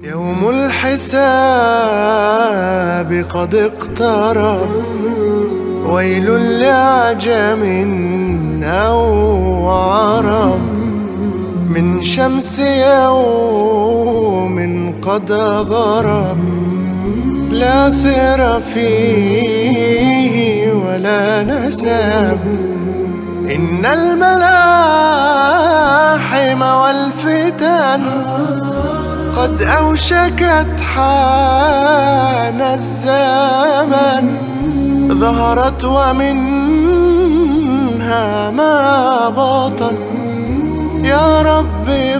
يوم الحساب قد اقترب، ويل لعجم أو عرب، من شمس يوم قد غرب، لا سر فيه ولا نسب، إن الملاحم والفتن قد أوشكت حان الزمن، ظهرت ومنها ما بطن، يا ربي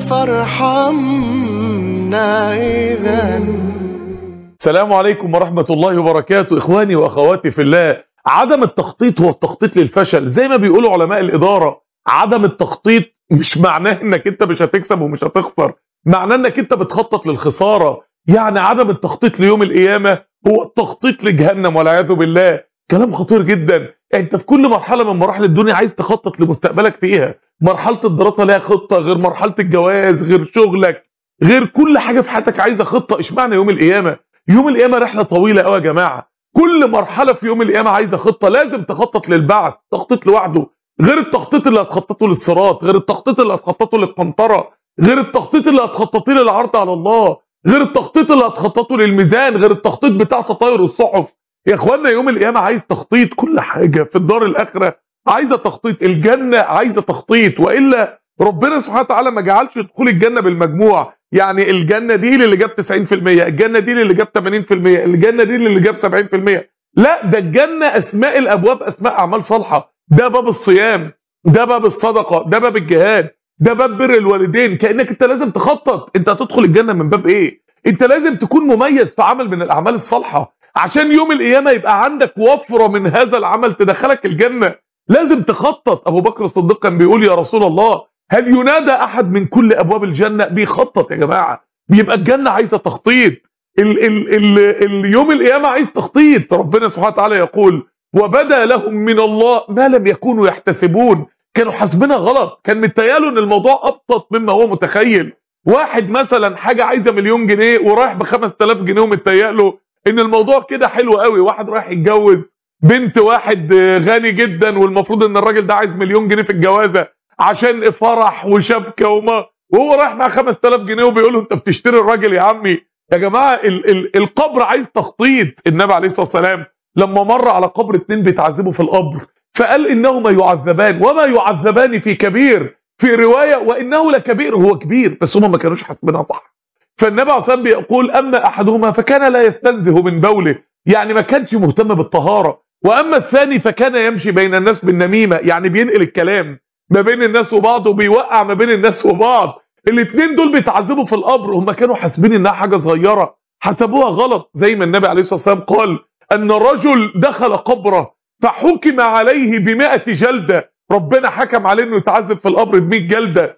فارحمنا إذن. السلام عليكم ورحمة الله وبركاته. إخواني وأخواتي في الله، عدم التخطيط هو التخطيط للفشل. زي ما بيقولوا علماء الإدارة، عدم التخطيط مش معناه انك انت مش هتكسب ومش هتخسر، معناه انك انت بتخطط للخسارة. يعني عدم التخطيط ليوم القيامة هو التخطيط لجهنم والعياذ بالله. كلام خطير جدا. انت في كل مرحلة من مراحل الدنيا عايز تخطط لمستقبلك فيها. مرحلة الدراسة لها خطة، غير مرحلة الجواز، غير شغلك، غير كل حاجة في حياتك عايزة خطة. اشمعنى يوم القيامة؟ يوم القيامة رحلة طويلة قوي يا جماعة. كل مرحلة في يوم القيامة عايزة خطة. لازم تخطط للبعث. تخطيط لوحده غير التخطيط اللي هتخططه للصراط، غير التخطيط اللي هتخططه للقنطرة، غير التخطيط اللي هتخططه للعرض على الله، غير التخطيط اللي هتخططه للميزان، غير التخطيط بتاع تطاير الصحف. يا اخوانا يوم القيامة عايز تخطيط. كل حاجة في الدار الآخرة عايزة تخطيط. الجنة عايزة تخطيط، وإلا ربنا سبحانه وتعالى ما جعلش دخول الجنة بالمجموع. يعني الجنة دي اللي جاب 90%، الجنة دي اللي جاب 80%، الجنة دي اللي جاب 70%. لا، ده الجنة أسماء الأبواب أسماء أعمال صالحة. ده باب الصيام، ده باب الصدقة، ده باب الجهاد، ده باب بر الوالدين. كأنك انت لازم تخطط انت هتدخل الجنة من باب ايه. انت لازم تكون مميز في عمل من الأعمال الصالحة عشان يوم القيامة يبقى عندك وفرة من هذا العمل تدخلك الجنة. لازم تخطط. أبو بكر الصديق كان بيقول يا رسول الله هل ينادى أحد من كل أبواب الجنة؟ بيخطط يا جماعة. بيبقى الجنة عايزة تخطيط. اليوم القيامة عايز تخطيط. ربنا سبحانه وتعالى يقول وبدا لهم من الله ما لم يكونوا يحتسبون. كانوا حاسبينها غلط، كان متهيأله ان الموضوع ابسط مما هو متخيل. واحد مثلا حاجه عايزه مليون جنيه ورايح ب 5000 جنيه ومتهيأله ان الموضوع كده حلو قوي. واحد رايح يتجوز بنت واحد غني جدا، والمفروض ان الراجل ده عايز مليون جنيه في الجوازه عشان فرح وشبكه وهو رايح مع 5000 جنيه وبيقول له انت بتشتري الراجل يا عمي. يا جماعه القبر عايز تخطيط. النبي عليه الصلاه والسلام لما مر على قبر اتنين بيتعذبوا في القبر فقال انهما يعذبان وما يعذبان في كبير، في روايه وانه لكبير. هو كبير بس هم ما كانوش حاسبينها صح. فالنبي عليه الصلاه والسلام بيقول اما احدهما فكان لا يستنزه من بوله، يعني ما كانش مهتم بالطهاره. واما الثاني فكان يمشي بين الناس بالنميمه، يعني بينقل الكلام ما بين الناس وبعض وبيوقع ما بين الناس وبعض. الاثنين دول بيتعذبوا في القبر، هم كانوا حاسبين انها حاجه صغيره، حسبوها غلط. زي ما النبي عليه الصلاه والسلام قال ان رجل دخل قبره فحكم عليه ب100 جلدة. ربنا حكم عليه انه يتعذب في القبر ب100 جلدة،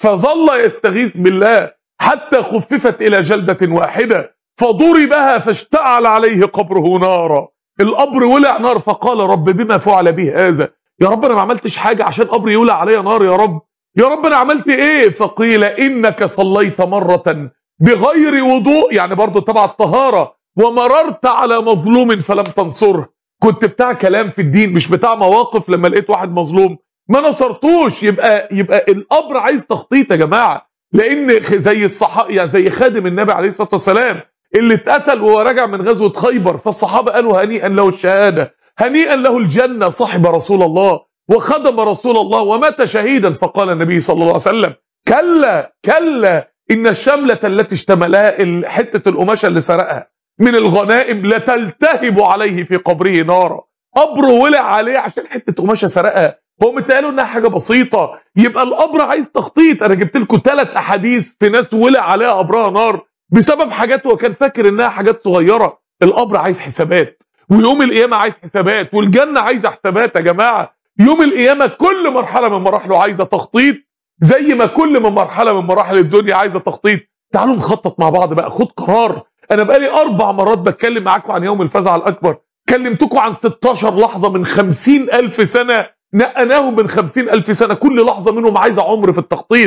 فظل يستغيث بالله حتى خففت الى جلدة واحدة فضربها فاشتعل عليه قبره نارا. القبر ولع نار، فقال رب بما فعل به هذا؟ يا رب انا ما عملتش حاجة عشان قبري يولع عليا نار. يا رب، يا رب انا عملت ايه؟ فقيل انك صليت مرة بغير وضوء، يعني برضو تبع الطهارة، ومررت على مظلوم فلم تنصره. كنت بتاع كلام في الدين مش بتاع مواقف. لما لقيت واحد مظلوم ما نصرتوش. يبقى القبر عايز تخطيط يا جماعه. لان زي الصحابه، يعني زي خادم النبي عليه الصلاه والسلام اللي اتقتل وهو راجع من غزوه خيبر، فالصحابه قالوا هنيئا له الشهاده، هنيئا له الجنه، صحب رسول الله وخدم رسول الله ومات شهيدا. فقال النبي صلى الله عليه وسلم كلا كلا ان الشمله التي اشتملها، حته القماشه اللي سرقها من الغنائم، لتلتهب عليه في قبره نارا. قبره ولع عليه عشان حته قماشه سرقها. هو متقالوا انها حاجه بسيطه. يبقى القبر عايز تخطيط. انا جبت لكم 3 احاديث في ناس ولع عليها قبرها نار بسبب حاجات هو كان فاكر انها حاجات صغيره. القبر عايز حسابات، ويوم القيامه عايز حسابات، والجنه عايزه حسابات يا جماعه. يوم القيامه كل مرحله من مراحله عايزه تخطيط، زي ما كل من مرحله من مراحل الدنيا عايزه تخطيط. تعالوا نخطط مع بعض بقى. خد قرار. انا بقالي 4 مرات بتكلم معاكم عن يوم الفزع الاكبر. كلمتكم عن 16 لحظة من 50,000 سنة، نقناهم من 50,000 سنة. كل لحظة منهم عايزة عمر في التخطيط.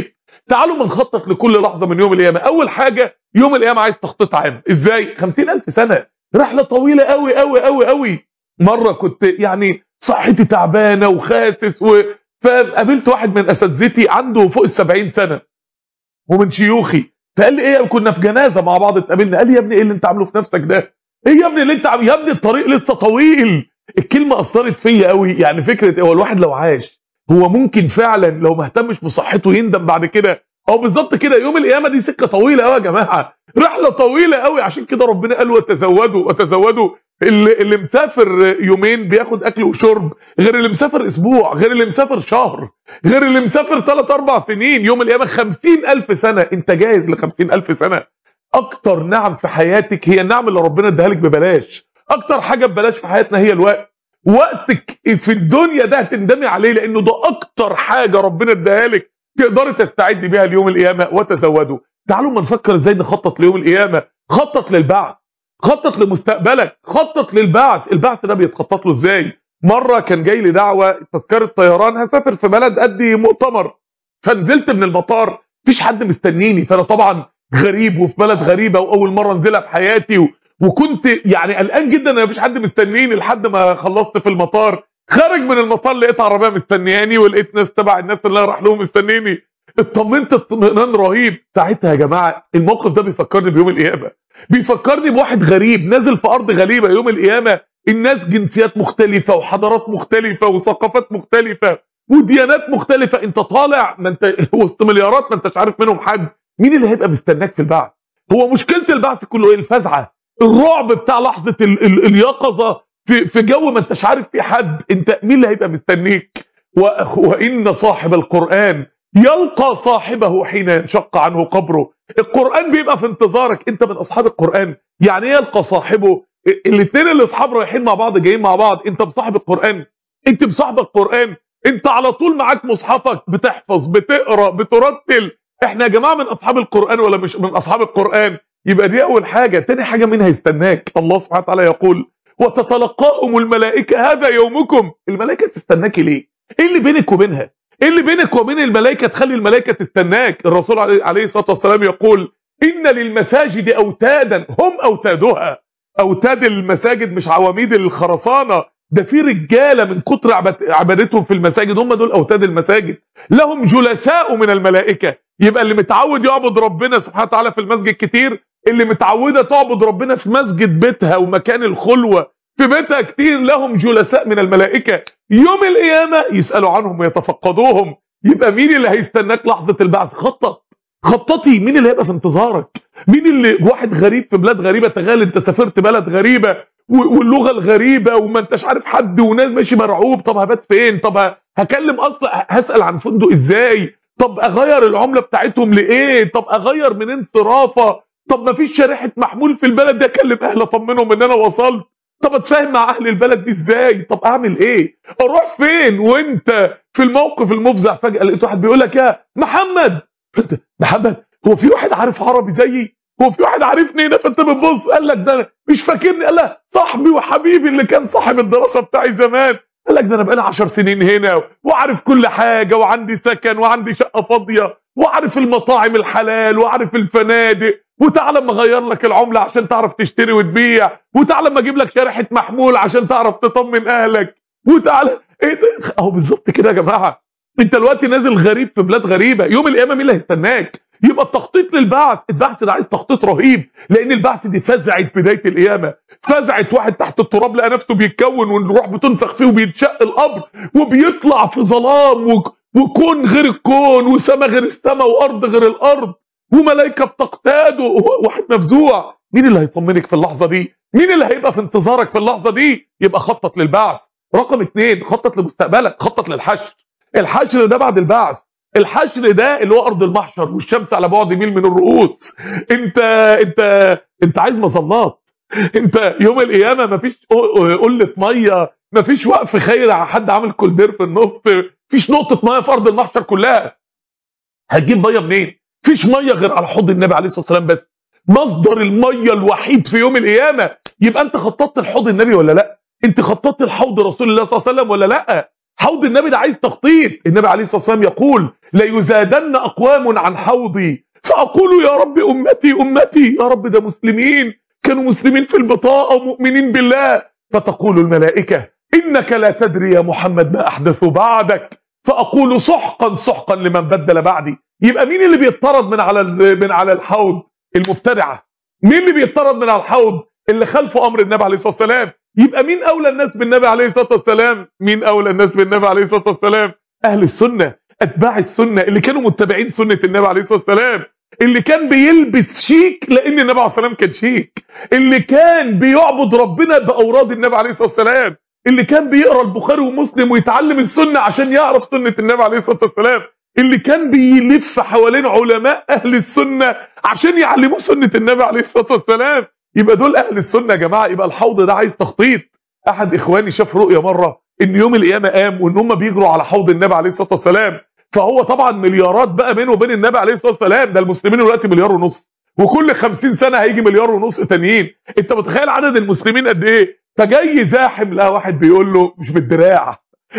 تعالوا ما نخطط لكل لحظه من يوم القيامه. اول حاجه يوم القيامه عايز تخطيط عام. ازاي؟ 50,000 سنه، رحله طويله قوي قوي قوي قوي. مره كنت يعني صحتي تعبانه وخاسس فقابلت واحد من اساتذتي عنده فوق ال70 سنه ومن شيوخي، فقال لي ايه، كنا في جنازه مع بعض اتقابلنا، قال لي يا ابني ايه اللي انت عامله في نفسك ده؟ ايه يا ابني اللي انت عامله؟ يا ابني الطريق لسه طويل. الكلمه اثرت فيا قوي. يعني فكره هو الواحد لو عاش هو ممكن فعلا لو ما اهتمش بصحته يندم بعد كده. او بالظبط كده، يوم القيامه دي سكه طويله قوي يا جماعه، رحله طويله قوي. عشان كده ربنا قال وتزودوا وتزودوا. اللي مسافر يومين بياخد اكل وشرب، غير اللي مسافر اسبوع، غير اللي مسافر شهر، غير اللي مسافر 3-4 سنين. يوم القيامه 50,000 سنه. انت جاهز ل 50,000 سنه؟ اكتر نعم في حياتك هي النعم اللي ربنا اداها لك ببلاش. اكتر حاجه ببلاش في حياتنا هي الوقت. وقتك في الدنيا ده هتندمي عليه، لانه ده اكتر حاجه ربنا اداها لك تقدري تستعدي بيها ليوم القيامه. وتزودوا. تعالوا ما نفكر ازاي نخطط ليوم القيامه. خطط للبعث، خطط لمستقبلك، خطط للبعث. البعث ده بيتخطط له ازاي؟ مره كان جاي لي دعوه تذكره طيران، هسافر في بلد ادي مؤتمر، فنزلت من المطار مفيش حد مستنيني، فانا طبعا غريب وفي بلد غريبه واول مره انزلها في حياتي وكنت يعني قلقان جدا ان مفيش حد مستنيني لحد ما خلصت في المطار. خارج من المطار لقيت عربيه مستنياني ولقيت ناس تبع الناس اللي انا رايح لهم مستنيني. اطمنت اطمئنان رهيب. ساعتها يا جماعه الموقف ده بيفكرني بيوم القيامه، بيفكرني بواحد غريب نازل في ارض غريبه. يوم القيامه الناس جنسيات مختلفه وحضارات مختلفه وثقافات مختلفه وديانات مختلفه. انت طالع ما انت وسط مليارات ما انتش عارف منهم حد. مين اللي هيبقى مستناك في البعث؟ هو مشكله البعث كله ايه؟ الفزعه، الرعب بتاع لحظه اليقظه في جو ما انتش عارف فيه حد. انت مين اللي هيبقى مستنيك؟ وان صاحب القران يلقى صاحبه حين ينشق عنه قبره. القرآن بيبقى في انتظارك، انت من اصحاب القرآن. يعني ايه يلقى صاحبه؟ الاثنين اللي اصحاب رايحين مع بعض جايين مع بعض، انت بصاحب القرآن، انت بصاحب القرآن، انت على طول معاك مصحفك بتحفظ بتقرا بترتل. احنا يا جماعه من اصحاب القرآن ولا مش من اصحاب القرآن؟ يبقى دي اول حاجه. تاني حاجه مين هيستناك؟ الله سبحانه وتعالى يقول وتتلقاهم الملائكه هذا يومكم. الملائكه تستناكي ليه؟ ايه اللي بينك وبينها؟ ايه اللي بينك وبين الملائكه تخلي الملائكه تستناك؟ الرسول عليه الصلاه والسلام يقول ان للمساجد اوتادا هم اوتادها. اوتاد المساجد مش عواميد الخرسانه، ده في رجاله من كتر عبادتهم في المساجد هم دول اوتاد المساجد. لهم جلساء من الملائكه. يبقى اللي متعود يعبد ربنا سبحانه وتعالى في المسجد كتير، اللي متعوده تعبد ربنا في مسجد بيتها ومكان الخلوه في بيتها كتير، لهم جلساء من الملائكه يوم القيامه يسالوا عنهم ويتفقدوهم. يبقى مين اللي هيستناك لحظه البعث؟ خططي. مين اللي هيبقى في انتظارك؟ مين اللي واحد غريب في بلاد غريبه؟ تخيل انت سافرت بلد غريبه واللغه الغريبه وما انتش عارف حد وناس ماشي مرعوب. طب هبات فين؟ طب هكلم اصلا هسال عن فندق ازاي؟ طب اغير العمله بتاعتهم لايه؟ طب اغير منين صرافه؟ طب ما فيش شريحه محمول في البلد ده، اكلم اهل اطمنهم ان انا وصلت. طب اتفاهم مع اهل البلد دي ازاي؟ طب اعمل ايه؟ اروح فين وانت في الموقف المفزع؟ فجاه لقيت واحد بيقول لك يا محمد. محمد؟ هو في واحد عارف عربي زيي؟ هو في واحد عارفني هنا؟ فانت بتبص قال لك ده مش فاكرني؟ قال لك صاحبي وحبيبي اللي كان صاحب الدراسه بتاعي زمان. قال لك ده انا بقالي 10 سنين هنا وعارف كل حاجه وعندي سكن وعندي شقه فاضيه وعارف المطاعم الحلال وعارف الفنادق، وتعالى اما اغير لك العمله عشان تعرف تشتري وتبيع، وتعالى اما اجيب لك شريحه محمول عشان تعرف تطمن اهلك، وتعالى ايه ده؟ اهو بالظبط كده يا جماعه. انت دلوقتي نازل غريب في بلاد غريبه. يوم القيامه مين اللي هيستناك؟ يبقى التخطيط للبعث. البعث ده عايز تخطيط رهيب، لان البعث دي فزعه بدايه القيامه، فزعه واحد تحت التراب لقى نفسه بيتكون والروح بتنفخ فيه وبيتشق القبر وبيطلع في ظلام وكون غير الكون وسما غير السما وارض غير الارض وملائكه بتقتاده. واحد مفزوع. مين اللي هيطمنك في اللحظه دي؟ مين اللي هيبقى في انتظارك في اللحظه دي؟ يبقى خطط للبعث. رقم 2 خطط لمستقبلك، خطط للحشر. الحشر ده بعد البعث. الحشر ده اللي هو ارض المحشر والشمس على بعد ميل من الرؤوس. انت عايز مظلات. انت يوم القيامه مفيش قله ميه، مفيش وقف خير على حد عامل كولدير في النص، مفيش نقطه ميه في ارض المحشر كلها. هتجيب ميه منين؟ مفيش ميه غير على حوض النبي عليه الصلاه والسلام بس، مصدر الميه الوحيد في يوم القيامه. يبقى انت خططت لحوض النبي ولا لا؟ انت خططت لحوض رسول الله صلى الله عليه وسلم ولا لا؟ حوض النبي ده عايز تخطيط. النبي عليه الصلاه والسلام يقول لا يزادن اقوام عن حوضي فاقول يا رب امتي امتي، يا رب ده مسلمين كانوا مسلمين في البطاقه ومؤمنين بالله، فتقول الملائكه انك لا تدري يا محمد ما احدثوا بعدك، فاقول سحقا سحقا لمن بدل بعدي. يبقى مين اللي بيطرد من على الحوض؟ المبتدعه. مين اللي بيطرد من على الحوض؟ اللي خلفوا امر النبي عليه الصلاه والسلام. يبقى مين اولى الناس بالنبي عليه الصلاه والسلام؟ مين اولى الناس بالنبي عليه الصلاه والسلام؟ اهل السنه، اتباع السنه اللي كانوا متبعين سنه النبي عليه الصلاه والسلام، اللي كان بيلبس شيك لان النبي عليه الصلاه والسلام كان شيك، اللي كان بيعبد ربنا باوراد النبي عليه الصلاه والسلام، اللي كان بيقرا البخاري ومسلم ويتعلم السنه عشان يعرف سنه النبي عليه الصلاه والسلام، اللي كان بيلف حوالين علماء اهل السنه عشان يعلموا سنه النبي عليه الصلاه والسلام. يبقى دول اهل السنه يا جماعه. يبقى الحوض ده عايز تخطيط. احد اخواني شاف رؤيه مره ان يوم القيامه قام وان هم بيجروا على حوض النبي عليه الصلاه والسلام، فهو طبعا مليارات بقى بينه وبين النبي عليه الصلاه والسلام، ده المسلمين دلوقتي 1.5 مليار، وكل 50 سنه هيجي 1.5 مليار تانيين. انت متخيل عدد المسلمين قد ايه؟ فجاي زاحم لقى واحد بيقول له مش بالدراع،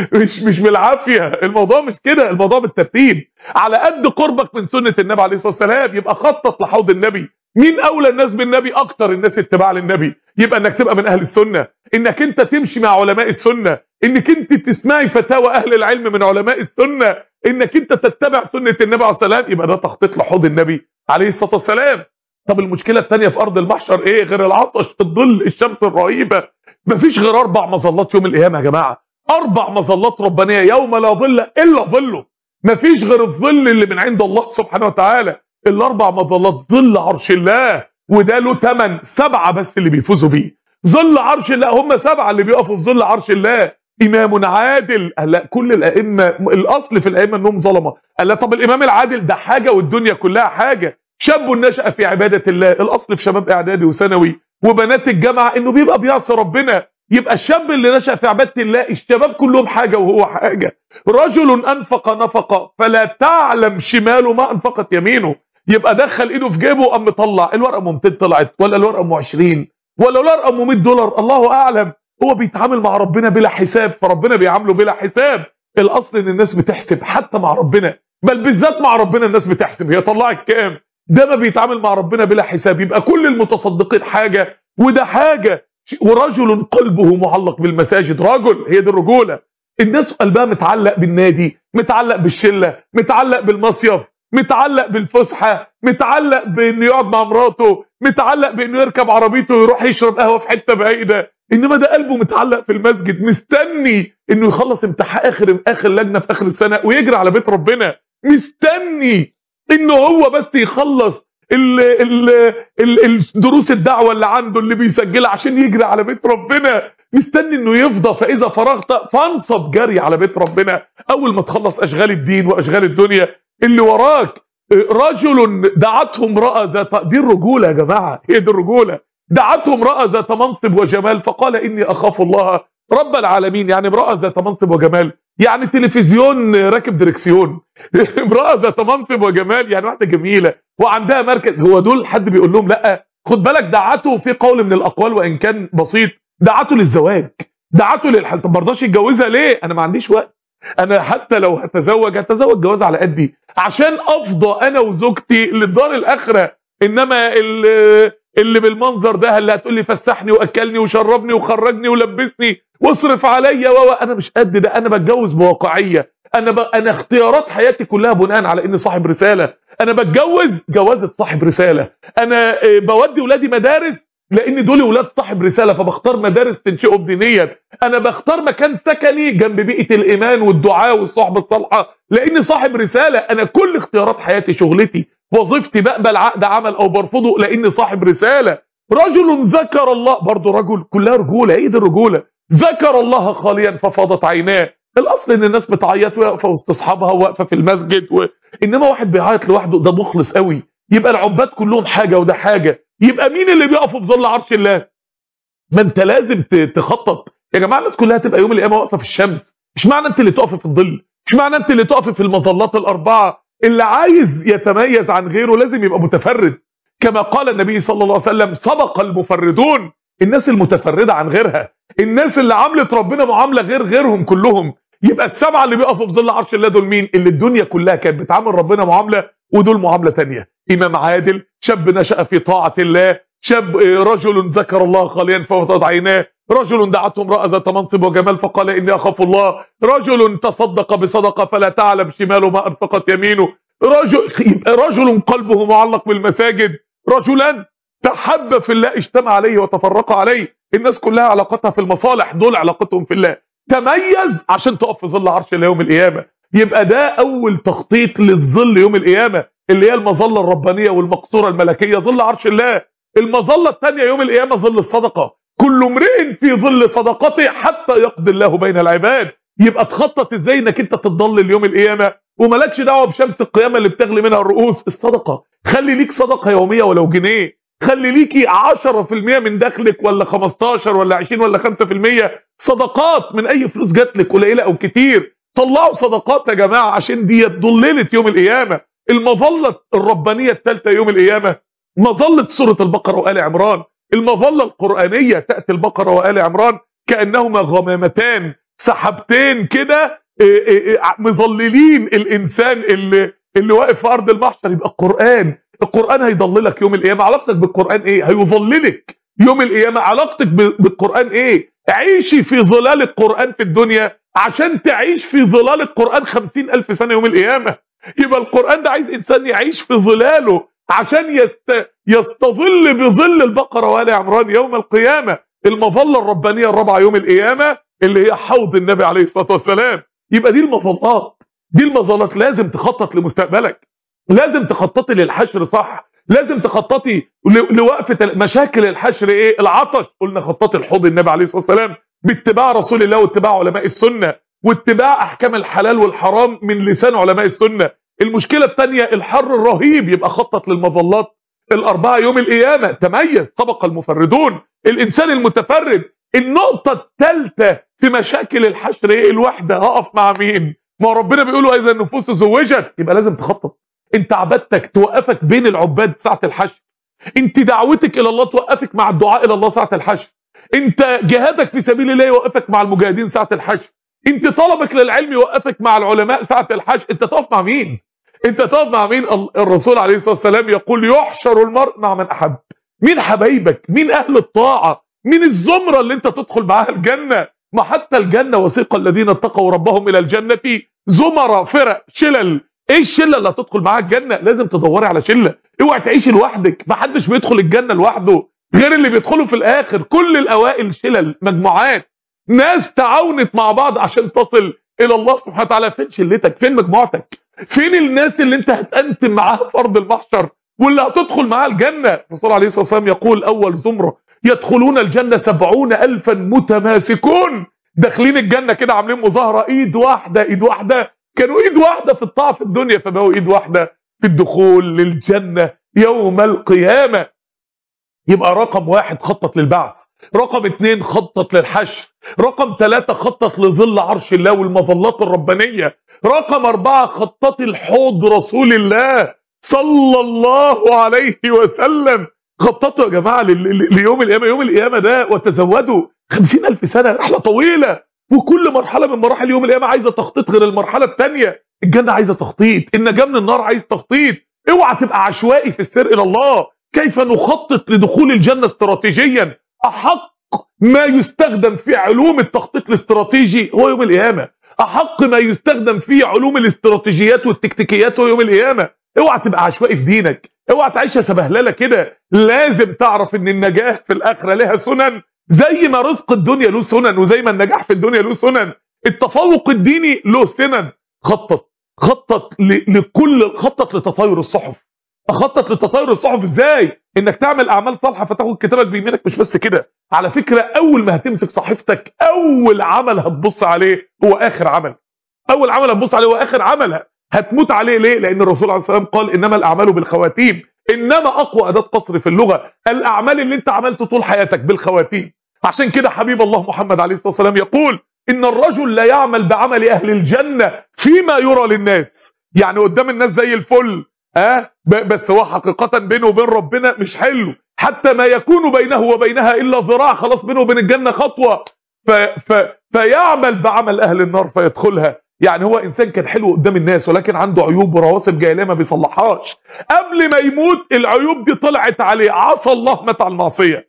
مش بالعافيه، الموضوع مش كده، الموضوع بالترتيب، على قد قربك من سنه النبي عليه الصلاه والسلام. يبقى خطط لحوض النبي. مين اولى الناس بالنبي؟ اكتر الناس اتباع للنبي. يبقى انك تبقى من اهل السنه، انك انت تمشي مع علماء السنه، انك انت تسمعي فتاوى اهل العلم من علماء السنه، انك انت تتبع سنه النبي عليه الصلاه والسلام. يبقى ده تخطيط لحوض النبي عليه الصلاه والسلام. طب المشكله الثانيه في ارض المحشر ايه غير العطش في الظل الشمس الرهيبه؟ مفيش غير 4 مظلات يوم القيامه يا جماعه، 4 مظلات ربانيه يوم لا ظل الا ظله. مفيش غير الظل اللي من عند الله سبحانه وتعالى. ال4 مظلات ظل عرش الله، وده له 8، 7 بس اللي بيفوزوا بيه. ظل عرش الله، هم 7 اللي بيقفوا في ظل عرش الله. امام عادل، قال لا كل الائمه الاصل في الائمه انهم ظلمه، قال لا طب الامام العادل ده حاجه والدنيا كلها حاجه. شاب نشأ في عباده الله، الاصل في شباب اعدادي وثانوي وبنات الجامعه انه بيبقى بيعصي ربنا. يبقى الشاب اللي نشأ في عباده الله الشباب كلهم حاجه وهو حاجه. رجل انفق نفقه فلا تعلم شماله ما انفقت يمينه. يبقى دخل ايده في جيبه وقام مطلع الورقه ام 200 طلعت، ولا الورقه ام 20، ولا الورقه ام $100، الله اعلم. هو بيتعامل مع ربنا بلا حساب، فربنا بيعامله بلا حساب. الاصل ان الناس بتحسب حتى مع ربنا، بل بالذات مع ربنا الناس بتحسب هي طلعت كام. ده ما بيتعامل مع ربنا بلا حساب. يبقى كل المتصدقين حاجه وده حاجه. ورجل قلبه معلق بالمساجد، رجل، هي دي الرجوله. الناس قلبها متعلق بالنادي، متعلق بالشله، متعلق بالمصيف، متعلق بالفسحه، متعلق بانه يقعد مع مراته، متعلق بانه يركب عربيته ويروح يشرب قهوه في حته بعيده. انما ده قلبه متعلق في المسجد، مستني انه يخلص امتحان اخر لجنه في اخر السنه ويجري على بيت ربنا، مستني انه هو بس يخلص الدروس الدعوه اللي عنده اللي بيسجلها عشان يجري على بيت ربنا، مستني انه يفضى فاذا فرغت فانصب جري على بيت ربنا اول ما تخلص اشغال الدين واشغال الدنيا اللي وراك. رجل دعته امراه ذات، دي الرجوله يا جماعه، هي دي الرجوله. دعته امراه ذات منصب وجمال فقال اني اخاف الله رب العالمين. يعني امراه ذات منصب وجمال يعني تلفزيون راكب دركسيون. امراه ذات منصب وجمال يعني واحده جميله وعندها مركز. هو دول حد بيقول لهم لا؟ خد بالك، دعته في قول من الاقوال وان كان بسيط، دعته للزواج، دعته للحل. طب ما رضاش يتجوزها ليه؟ انا ما عنديش وقت، انا حتى لو هتزوج جواز على قدي عشان افضى انا وزوجتي للدار الاخره. انما اللي بالمنظر ده اللي هتقول لي فسحني واكلني وشربني وخرجني ولبسني واصرف عليا انا مش قد ده. انا بتجوز بواقعيه، انا اختيارات حياتي كلها بناء على اني صاحب رساله. انا بتجوز جوازة صاحب رساله، انا بودي ولادي مدارس لان دول ولاد صاحب رساله فبختار مدارس تنشئهم دينيا، انا بختار مكان سكني جنب بيئه الايمان والدعاء والصحبه الصالحه لاني صاحب رساله. انا كل اختيارات حياتي، شغلتي، وظيفتي، بقبل عقد عمل او برفضه لاني صاحب رساله. رجل ذكر الله، برضه رجل، كلها رجوله، ايه دي الرجوله؟ ذكر الله خاليا ففاضت عيناه. الاصل ان الناس بتعيط واقفه وسط اصحابها واقفه في المسجد انما واحد بيعيط لوحده ده مخلص قوي. يبقى العباد كلهم حاجه وده حاجه. يبقى مين اللي بيقفوا في ظل عرش الله؟ ما انت لازم تخطط يا جماعه. الناس كلها تبقى يوم القيامه واقفه في الشمس، اشمعنى انت اللي تقف في الظل؟ اشمعنى انت اللي تقف في المظلات الاربعه؟ اللي عايز يتميز عن غيره لازم يبقى متفرد، كما قال النبي صلى الله عليه وسلم سبق المفردون. الناس المتفرده عن غيرها، الناس اللي عملت ربنا معامله غيرهم كلهم. يبقى السبعه اللي بيقفوا في ظل عرش الله دول مين؟ اللي الدنيا كلها كانت بتعامل ربنا معامله ودول معامله ثانيه. امام عادل، شاب نشأ في طاعه الله، شاب رجل ذكر الله خاليا ففضت عيناه، رجل دعته امرأة ذات منصب وجمال فقال إني أخاف الله، رجل تصدق بصدقة فلا تعلم شماله ما أنفقت يمينه، رجل قلبه معلق بالمساجد، رجلان تحب في الله اجتمع عليه وتفرق عليه. الناس كلها علاقتها في المصالح، دول علاقتهم في الله. تميز عشان تقف في ظل عرش الله يوم القيامة. يبقى ده أول تخطيط للظل يوم القيامة، اللي هي المظلة الربانية والمقصورة الملكية، ظل عرش الله. المظلة الثانية يوم القيامة ظل الصدقة، كل امرئ في ظل صدقته حتى يقضي الله بين العباد. يبقى تخطط ازاي انك انت تتضلل يوم القيامة وملكش دعوة بشمس القيامة اللي بتغلي منها الرؤوس. الصدقة، خلي ليك صدقة يومية ولو جنيه، خلي ليكي 10% من دخلك ولا 15 ولا 20 ولا 5% صدقات من اي فلوس جاتلك قليلة او كتير. طلعوا صدقات يا جماعة عشان دي ضللت يوم القيامة. المظلة الربانية الثالثة يوم القيامة مظلة سورة البقرة وآل عمران. المظلة القرآنية تأتي البقرة وآل عمران كأنهما غمامتان سحبتين كده مظللين الإنسان اللي واقف في أرض المحشر. يبقى القرآن هيضللك يوم القيامة. علاقتك بالقرآن إيه؟ هيظللك يوم القيامة. علاقتك بالقرآن إيه؟ عيشي في ظلال القرآن في الدنيا عشان تعيش في ظلال القرآن 50,000 سنة يوم القيامة. يبقى القرآن ده عايز إنسان يعيش في ظلاله عشان يستظل بظل البقرة وآل عمران يوم القيامة. المظلة الربانية الرابعة يوم القيامة اللي هي حوض النبي عليه الصلاة والسلام. يبقى دي المظلات لازم تخطط لمستقبلك، لازم تخططي للحشر صح، لازم تخططي لوقفة مشاكل الحشر. ايه؟ العطش، قلنا خططي الحوض النبي عليه الصلاة والسلام باتباع رسول الله واتباع علماء السنة واتباع احكام الحلال والحرام من لسان علماء السنة. المشكلة الثانية الحر الرهيب، يبقى خطط للمظلات الأربعة يوم القيامة. تميز، سبق المفردون، الإنسان المتفرد. النقطة الثالثة في مشاكل الحشر ايه؟ الوحدة. هقف مع مين؟ ما ربنا بيقولوا إذا النفوس زوجت. يبقى لازم تخطط. انت عبادتك توقفك بين العباد ساعة الحشر، انت دعوتك إلى الله توقفك مع الدعاء إلى الله ساعة الحشر، انت جهادك في سبيل الله يوقفك مع المجاهدين ساعة الحشر، انت طلبك للعلم يوقفك مع العلماء ساعة الحشر. انت تقف مع مين؟ انت تقف مع مين؟ الرسول عليه الصلاة والسلام يقول يحشر المرء مع من أحب. مين حبايبك؟ مين أهل الطاعة؟ مين الزمرة اللي انت تدخل معاها الجنة؟ ما حتى الجنة وسيق الذين اتقوا ربهم إلى الجنة زمرة، فرق، شلل. ايه الشلة اللي هتدخل معاها الجنة؟ لازم تدوري على شلة. اوعي تعيشي لوحدك. ما حدش بيدخل الجنة لوحده غير اللي بيدخلوا في الآخر. كل الأوائل شلل، مجموعات، ناس تعاونت مع بعض عشان تصل إلى الله سبحانه وتعالى. فين شلتك؟ فين مجموعتك؟ فين الناس اللي انت هتأنتم معاها في أرض المحشر واللي هتدخل معاها الجنة؟ الرسول عليه الصلاة والسلام يقول أول زمرة يدخلون الجنة 70,000 متماسكون. داخلين الجنة كده عاملين مظاهرة، ايد واحدة ايد واحدة. كانوا ايد واحدة في الطاعة في الدنيا فبقوا ايد واحدة في الدخول للجنة يوم القيامة. يبقى رقم 1 خطط للبعث، رقم 2 خطط للحشر، رقم 3 خطط لظل عرش الله والمظلات الربانية، رقم 4 خطط الحوض رسول الله صلى الله عليه وسلم. خططوا يا جماعة ليوم القيامة. يوم القيامة ده وتزودوا 50,000 سنة، رحلة طويلة، وكل مرحلة من مراحل يوم القيامة عايزة تخطيط غير المرحلة الثانية. الجنة عايزة تخطيط، النجاة من النار عايز تخطيط. اوعى تبقى عشوائي في السير إلى الله. كيف نخطط لدخول الجنة استراتيجيا؟ أحق ما يستخدم في علوم التخطيط الاستراتيجي هو يوم القيامة. أحق ما يستخدم في علوم الاستراتيجيات والتكتيكيات هو يوم القيامة. اوعى تبقى عشوائي في دينك، اوعى تعيشها سبهلله كده. لازم تعرف ان النجاح في الآخرة لها سنن، زي ما رزق الدنيا له سنن، وزي ما النجاح في الدنيا له سنن. التفوق الديني له سنن. خطط لتطاير الصحف. اخطط لتطاير الصحف ازاي؟ انك تعمل اعمال صالحه فتاخد كتابك بيمينك. مش بس كده، على فكره اول ما هتمسك صحيفتك اول عمل هتبص عليه هو اخر عمل. اول عمل هتبص عليه هو اخر عمل هتموت عليه. ليه؟ لان الرسول عليه الصلاه والسلام قال انما الاعمال بالخواتيم. انما اقوى اداه قصر في اللغه الاعمال اللي انت عملته طول حياتك بالخواتيم. عشان كده حبيب الله محمد عليه الصلاه والسلام يقول ان الرجل لا يعمل بعمل اهل الجنه فيما يرى للناس. يعني قدام الناس زي الفل، بس هو حقيقة بينه وبين ربنا مش حلو. حتى ما يكون بينه وبينها إلا ذراع، خلاص بينه وبين الجنة خطوة. فيعمل بعمل اهل النار فيدخلها. يعني هو انسان كان حلو قدام الناس ولكن عنده عيوب ورواسب جاهليه ما بيصلحهاش. قبل ما يموت العيوب دي طلعت عليه، عصى الله، مات على المعصيه.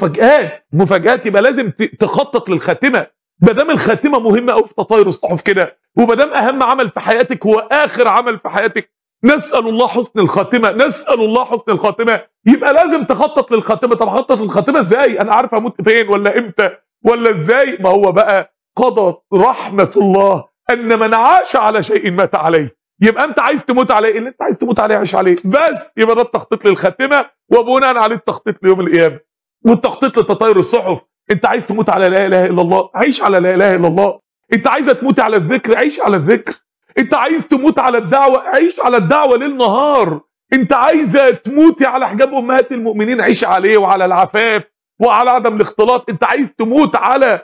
مفاجآت. يبقى لازم تخطط للخاتمه. ما دام الخاتمه مهمه قوي في تطاير الصحف كده، وما دام اهم عمل في حياتك هو اخر عمل في حياتك، نسال الله حسن الخاتمه، نسال الله حسن الخاتمه، يبقى لازم تخطط للخاتمه. طب اخطط للخاتمه ازاي؟ انا عارف اموت فين ولا امتى ولا ازاي؟ ما هو بقى قضى رحمه الله ان من عاش على شيء مات عليه. يبقى انت عايز تموت عليه، اللي انت عايز تموت عليه عيش عليه بس. يبقى ده التخطيط للخاتمه، وبناء عليه التخطيط ليوم القيامه والتخطيط لتطاير الصحف. انت عايز تموت على لا اله الا الله، عيش على لا اله الا الله. انت عايزه تموت على الذكر، عيش على الذكر. انت عايز تموت على الدعوه، عيش على الدعوه ليل نهار. انت عايزه تموتي على حجاب امهات المؤمنين، عيش عليه وعلى العفاف وعلى عدم الاختلاط. انت عايز تموت على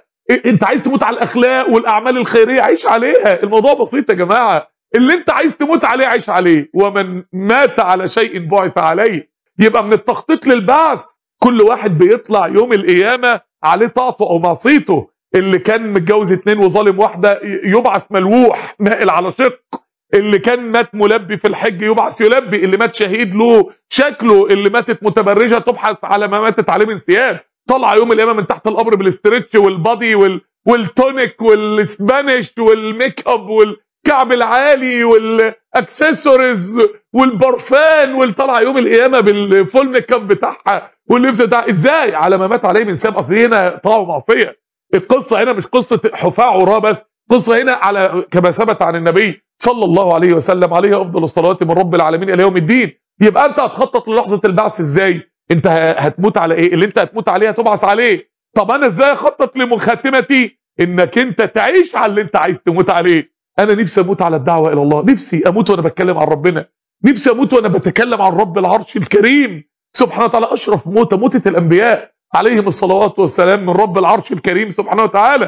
الاخلاق والاعمال الخيريه، عيش عليها. الموضوع بسيط يا جماعه. اللي انت عايز تموت عليه عيش عليه. ومن مات على شيء بعث عليه. يبقى من التخطيط للبعث كل واحد بيطلع يوم القيامه عليه طاعته او معصيته. اللي كان متجوز 2 وظالم واحده يبعث ملوح مائل على شق. اللي كان مات ملبي في الحج يبعث يلبي. اللي مات شهيد له شكله. اللي ماتت متبرجه تبحث على ما ماتت عليه من ثياب. طلع يوم القيامه من تحت القبر بالاسترتش والبادي والتونيك والسبانيش والميك اب والكعب العالي والاكسسوارز والبرفان، والطلع يوم القيامه بالفول ميك اب بتاعها واللبس بتاعها. ازاي؟ على ما مات عليه من ثياب. اصل هنا طاعه ومعصيه. القصه هنا مش قصه حفاة عراة بس، قصه هنا على كما ثبت عن النبي صلى الله عليه وسلم عليه افضل الصلوات من رب العالمين الى يوم الدين. يبقى انت هتخطط للحظه البعث ازاي؟ انت هتموت على ايه؟ اللي انت هتموت عليه هتبعث عليه. طب انا ازاي اخطط لمخاتمتي؟ انك انت تعيش على اللي انت عايز تموت عليه. انا نفسي اموت على الدعوه الى الله، نفسي اموت وانا بتكلم عن ربنا، نفسي اموت وانا بتكلم عن رب العرش الكريم سبحانه وتعالى. اشرف موتة الانبياء عليهم الصلوات والسلام من رب العرش الكريم سبحانه وتعالى.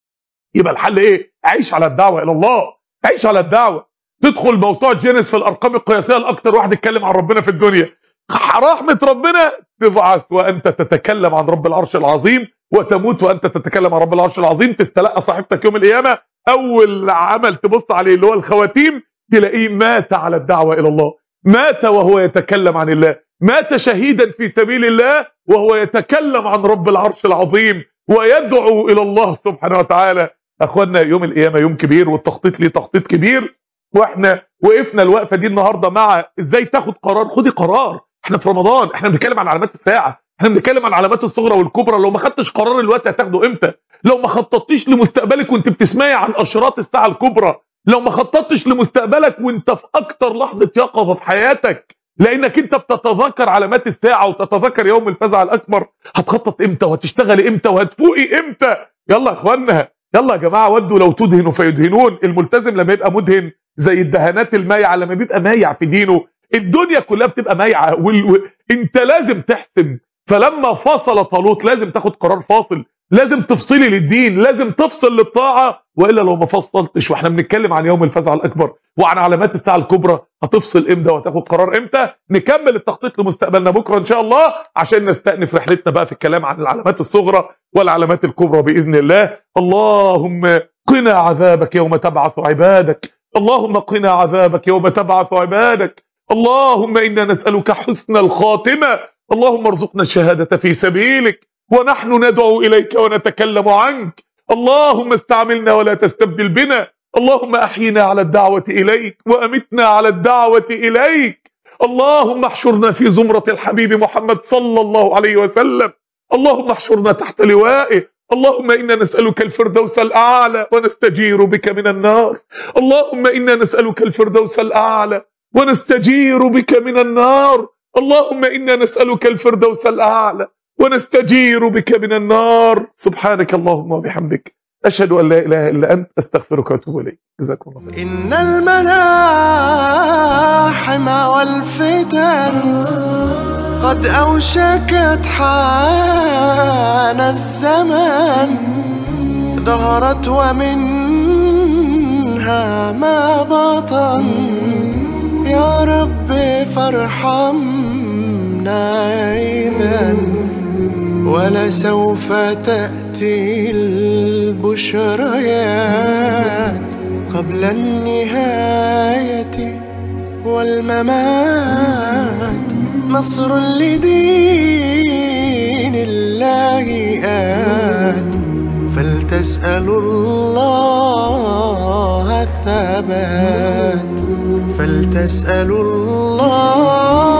يبقى الحل ايه؟ عيش على الدعوه الى الله، عيش على الدعوه. تدخل موسوعه جينيس في الارقام القياسيه لاكثر واحد اتكلم عن ربنا في الدنيا. رحمه ربنا تبعث وانت تتكلم عن رب العرش العظيم، وتموت وانت تتكلم عن رب العرش العظيم. تستلقى صاحبتك يوم القيامه اول عمل تبص عليه اللي هو الخواتيم، تلاقيه مات على الدعوه الى الله، مات وهو يتكلم عن الله، مات شهيدا في سبيل الله وهو يتكلم عن رب العرش العظيم ويدعو الى الله سبحانه وتعالى. اخوانا يوم القيامه يوم كبير، والتخطيط ليه تخطيط كبير. واحنا وقفنا الوقفه دي النهارده مع ازاي تاخد قرار. خدي قرار. احنا في رمضان، احنا بنتكلم عن علامات الساعه، احنا بنتكلم عن العلامات الصغرى والكبرى. لو ما خدتش قرار الوقت هتاخده امتى؟ لو ما خططتيش لمستقبلك وانت بتسمعي عن اشراط الساعه الكبرى، لو ما خططتش لمستقبلك وانت في اكتر لحظه يقظه في حياتك، لانك انت بتتذكر علامات الساعه وتتذكر يوم الفزع الاكبر، هتخطط امتى وهتشتغلي امتى وهتفوقي امتى؟ يلا يا اخوانا، يلا يا جماعه. ودوا لو تدهنوا فيدهنون. الملتزم لما يبقى مدهن زي الدهانات المايعه، لما بيبقى مايع في دينه الدنيا كلها بتبقى مايعه. انت لازم تحسم. فلما فصل طالوت لازم تاخد قرار فاصل، لازم تفصلي للدين، لازم تفصل للطاعه، والا لو ما فصلتش. واحنا بنتكلم عن يوم الفزع الاكبر وعن علامات الساعه الكبرى، هتفصل امتى وهتاخد قرار امتى؟ نكمل التخطيط لمستقبلنا بكره ان شاء الله، عشان نستأنف رحلتنا بقى في الكلام عن العلامات الصغرى والعلامات الكبرى باذن الله. اللهم قنا عذابك يوم تبعث عبادك، اللهم قنا عذابك يوم تبعث عبادك. اللهم انا نسألك حسن الخاتمه، اللهم ارزقنا الشهاده في سبيلك ونحن ندعو اليك ونتكلم عنك. اللهم استعملنا ولا تستبدل بنا، اللهم احينا على الدعوه اليك وامتنا على الدعوه اليك. اللهم احشرنا في زمره الحبيب محمد صلى الله عليه وسلم، اللهم احشرنا تحت لوائه. اللهم انا نسألك الفردوس الاعلى ونستجير بك من النار، اللهم انا نسألك الفردوس الاعلى ونستجير بك من النار، اللهم انا نسألك الفردوس الاعلى ونستجير بك من النار. سبحانك اللهم وبحمدك، اشهد ان لا اله الا انت، استغفرك واتوب اليك. جزاكم الله خير. إن الملاحم والفتن قد أوشكت، حان الزمان، ظهرت ومنها ما بطن. يا رب فارحمنا إذن ولسوف تأتي تأتي البشريات قبل النهاية والممات. نصر لدين الله آت، فلتسألوا الله الثبات، فلتسألوا الله